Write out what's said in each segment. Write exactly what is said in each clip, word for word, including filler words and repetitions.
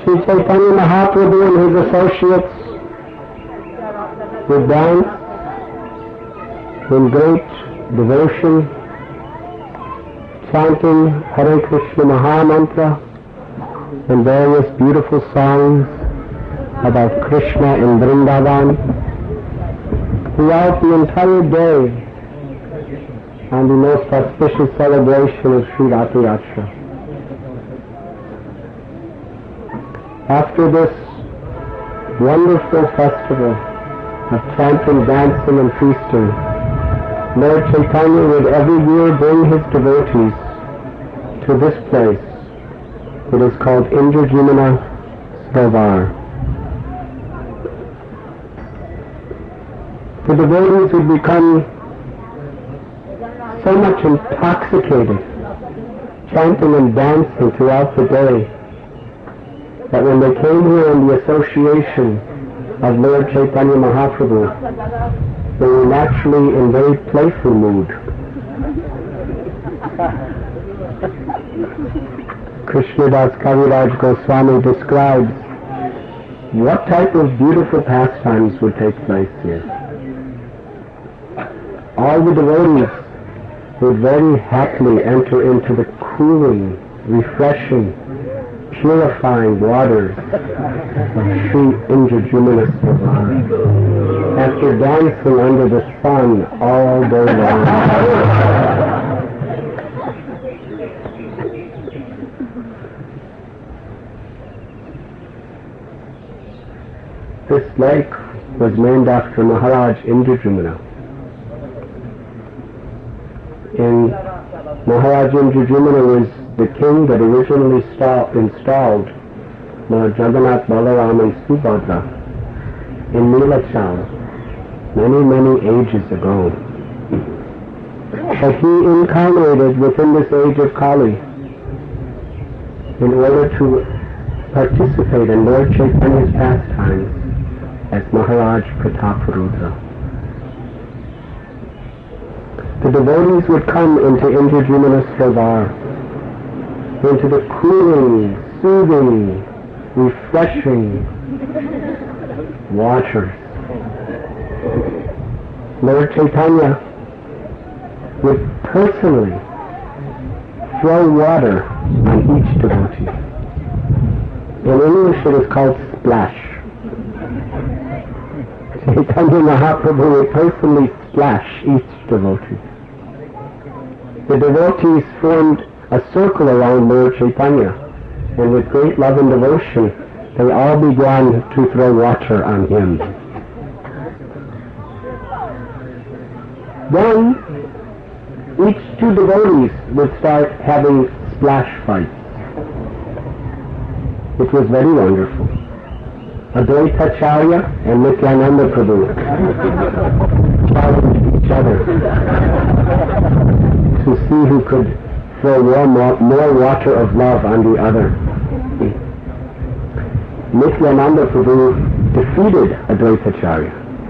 Sri Chaitanya Mahaprabhu and his associates would dance in great devotion, chanting Hare Krishna Mahamantra and various beautiful songs about Krishna in Vrindavan throughout the entire day on the most auspicious celebration of Sri Ratha Yatra. After this wonderful festival of chanting, dancing and feasting, Lord Chaitanya would every year bring his devotees to this place. It is called Indradyumna Sarovar. The devotees would become so much intoxicated, chanting and dancing throughout the day, that when they came here in the association of Lord Chaitanya Mahaprabhu, they were naturally in very playful mood. Krishnadas Kaviraj Goswami describes what type of beautiful pastimes would take place here. All the devotees would very happily enter into the cooling, refreshing, purifying waters of Sri Indradyumna Sarovar after dancing under the sun all day long. This lake was named after Maharaj Indradyumna. And Maharaj Indradyumna was the king that originally sta- installed Lord Jagannath, Balaram and Subhadra in Nilachal many, many ages ago. But he incarnated within this age of Kali in order to participate in Lord Chaitanya's pastimes as Maharaj Prataparudra. The devotees would come into Indradyumna Sarovar, into the cooling, soothing, refreshing waters. Lord Chaitanya would personally throw water on each devotee. In English it is called splash. Chaitanya Mahaprabhu would personally splash each devotee. The devotees formed a circle around Lord Chaitanya, and with great love and devotion, they all began to throw water on him. Then, each two devotees would start having splash fights. It was very wonderful. Advaita Acharya and Nityananda Prabhu challenged each other to see who could throw more, more water of love on the other. Nityananda Prabhu defeated Advaita Acharya.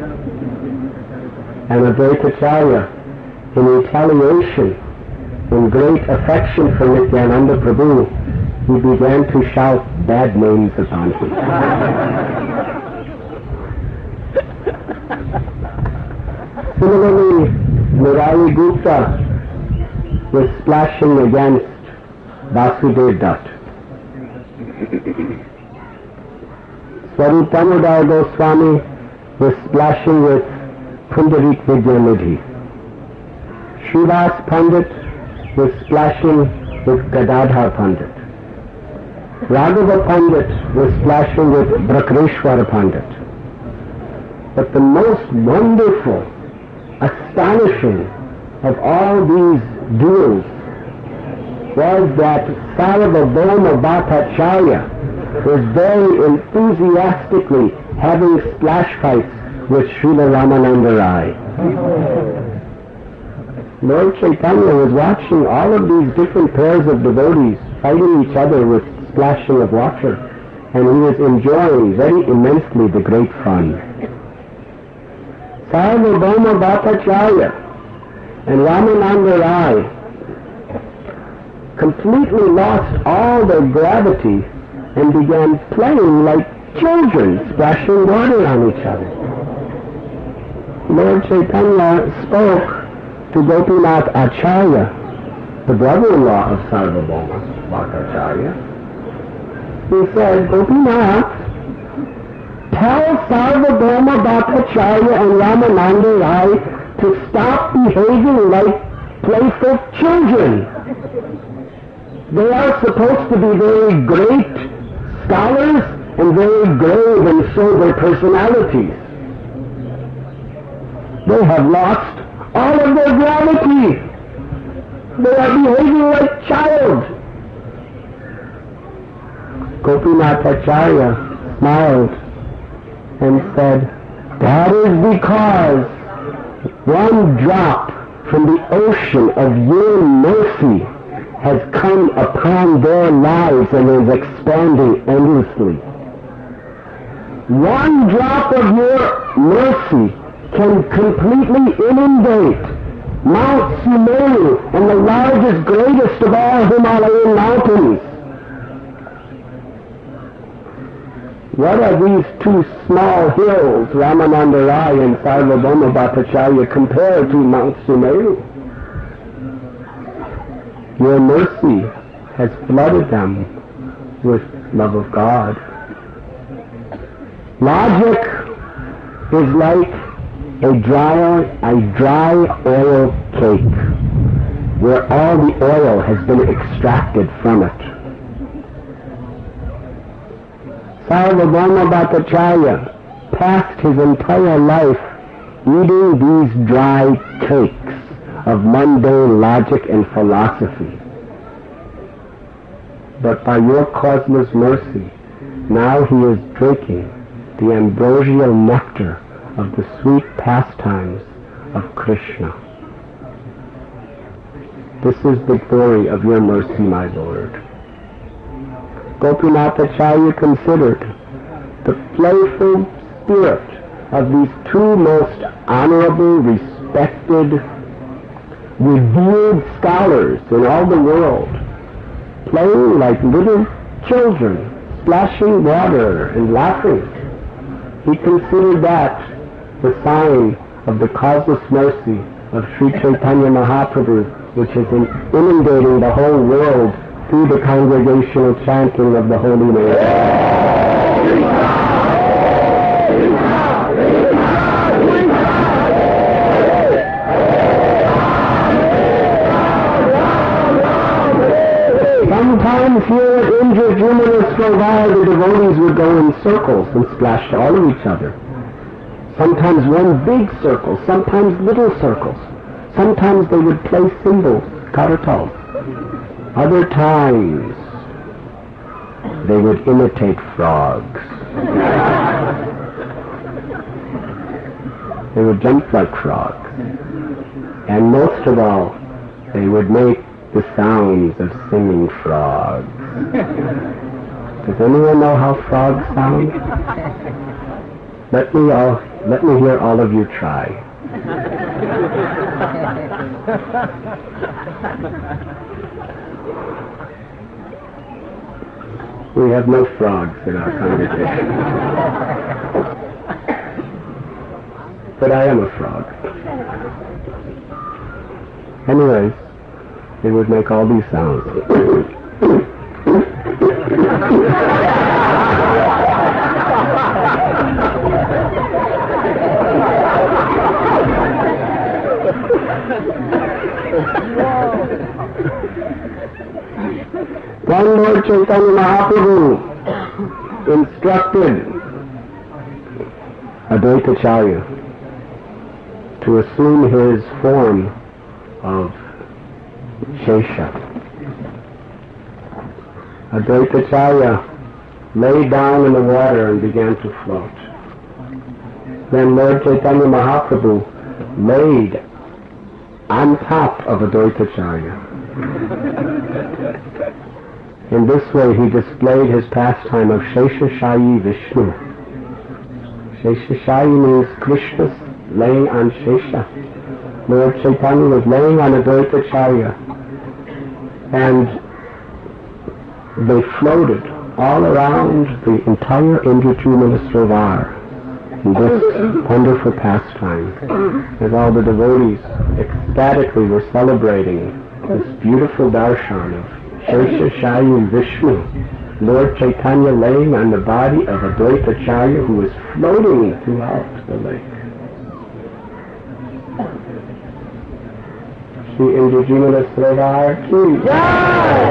And Advaita Acharya, in retaliation, in great affection for Nityananda Prabhu, he began to shout bad names upon him. Similarly, Murari Gupta was splashing against Vasudev Dutt. Swarup Damodar Goswami was splashing with Pundarik Vidyanidhi. Srivas Pandit was splashing with Gadadhar Pandit. Raghava Pandit was splashing with Brakreshwara Pandit. But the most wonderful, astonishing of all these duels was that Sarvabhauma Bhattacharya was very enthusiastically having splash fights with Srila Ramananda Rai. Lord Chaitanya was watching all of these different pairs of devotees fighting each other with splashing of water, and he was enjoying very immensely the great fun. Sarvabhauma Bhattacharya and Ramananda Rai completely lost all their gravity and began playing like children, splashing water on each other. Lord Chaitanya spoke to Gopinath Acharya, the brother-in-law of Sarvabhauma Bhattacharya. He said, Gopinath, tell Sarvabhauma Bhattacharya and Ramananda Rai to stop behaving like playful children. They are supposed to be very great scholars and very grave and sober personalities. They have lost all of their gravity. They are behaving like child. Gopinath Acharya smiled and said, that is because one drop from the ocean of your mercy has come upon their lives and is expanding endlessly. One drop of your mercy can completely inundate Mount Sumeru and the largest, greatest of all Himalayan mountains. What are these two small hills, Ramananda Rai and Sarvabhauma Bhattacharya, compared to Mount Sumeru? Your mercy has flooded them with love of God. Logic is like a dry, a dry oil cake where all the oil has been extracted from it. Sarvabhauma Bhattacharya passed his entire life eating these dry cakes of mundane logic and philosophy. But by your causeless mercy, now he is drinking the ambrosial nectar of the sweet pastimes of Krishna. This is the glory of your mercy, my Lord. Gopinath Acharya considered the playful spirit of these two most honorable, respected, revered scholars in all the world, playing like little children, splashing water and laughing. He considered that the sign of the causeless mercy of Sri Chaitanya Mahaprabhu, which is inundating the whole world through the congregational chanting of the holy name. Sometimes here at Indrajumanas for a while the devotees would go in circles and splash all of each other. Sometimes one big circle, sometimes little circles. Sometimes they would play cymbals, karatal. Other times they would imitate frogs. They would jump like frogs. And most of all, they would make the sounds of singing frogs. Does anyone know how frogs sound? Let me all, let me hear all of you try. We have no frogs in our congregation. But I am a frog. Anyways, they would make all these sounds. One Lord Chaitanya Mahaprabhu instructed Advaitacharya to assume his form of Shesha. Advaitacharya lay down in the water and began to float. Then Lord Chaitanya Mahaprabhu laid on top of Advaitacharya. In this way he displayed his pastime of Shesha-shayi Vishnu. Shesha-shayi means Krishna laying on Shesha. Lord Chaitanya was laying on Advaitacharya and they floated all around the entire Indrajumna Sarovar in this wonderful pastime, as all the devotees ecstatically were celebrating this beautiful darshan of Shesha Vishnu, Lord Chaitanya laying on the body of Advaita Acharya who was floating throughout the lake. Shri Indrajumna Sarovar ki jai!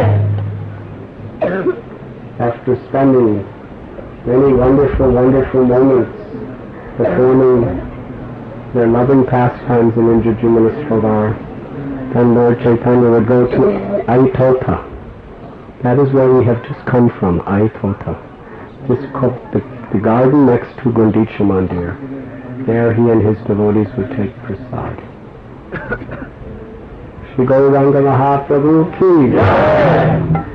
After spending many wonderful, wonderful moments performing their loving pastimes in Indrajumna Sarovar, then Lord Chaitanya would go to Aitota. That is where we have just come from, Aitota. This is called the, the garden next to Gundicha Mandir. There he and his devotees would take prasad. Shri Gauranga Mahaprabhu ki jai!